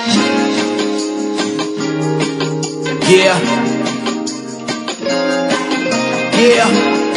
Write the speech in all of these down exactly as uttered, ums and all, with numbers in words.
Yeah. Yeah.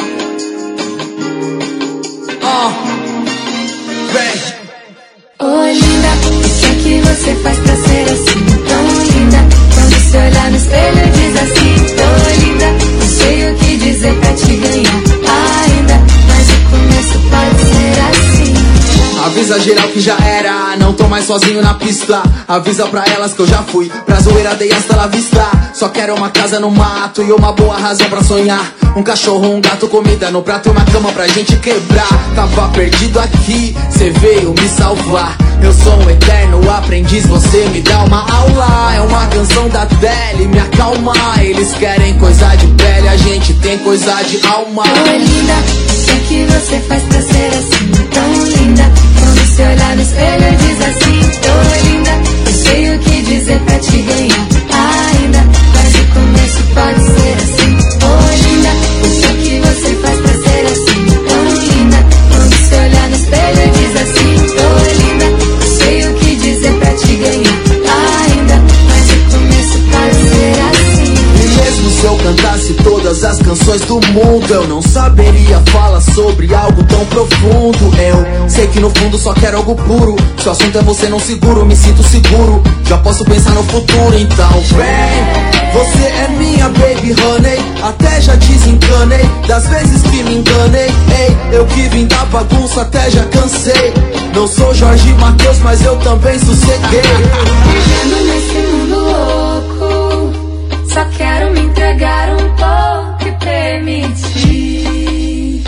Oh. Vem. Oi, linda, o que é que você faz pra ser assim tão linda? Quando se olhar no espelho diz assim: tô linda, não sei o que dizer pra te ganhar ainda, mas o começo pode ser assim. Avisa geral que já era, não tô mais sozinho na pista. Avisa pra elas que eu já fui pra zoeira, dei hasta la vista. Só quero uma casa no mato e uma boa razão pra sonhar. Um cachorro, um gato, comida no prato e uma cama pra gente quebrar. Tava perdido aqui, cê veio me salvar. Eu sou um eterno aprendiz, você me dá uma aula. É uma canção da Adele, me acalma. Eles querem coisa de pele, a gente tem coisa de alma. Oi, linda, o que é que você faz pra ser assim tão linda? Quando se olhar no espelho diz assim: tô linda, não sei o que dizer pra te ganhar ainda, mas o começo pode ser assim. Oi, linda, o que é que você faz pra ser assim tão linda? Quando se olhar no espelho diz assim: tô linda, não sei o que dizer pra te ganhar ainda, mas o começo pode ser assim. E mesmo se eu cantasse todas as canções do mundo, eu não saberia falar sobre algo tão profundo. Eu sei que no fundo só quero algo puro. Se o assunto é você, não seguro, me sinto seguro. Já posso pensar no futuro, então vem. Você é minha baby honey, até já desencanei das vezes que me enganei. Ei, eu que vim da bagunça, até já cansei. Não sou Jorge Mateus, mas eu também sosseguei. Vivendo nesse mundo louco, só quero me entregar um pouco e permitir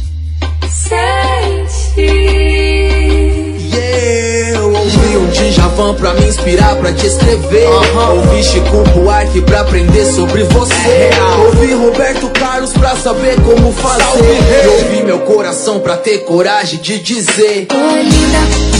sentir. Yeah, eu ouvi um Djavan pra me inspirar, pra te escrever. uh-huh. Ouvi Chico Buarque pra aprender sobre você. é Ouvi Roberto Carlos pra saber como fazer. E ouvi meu coração pra ter coragem de dizer: oi, linda,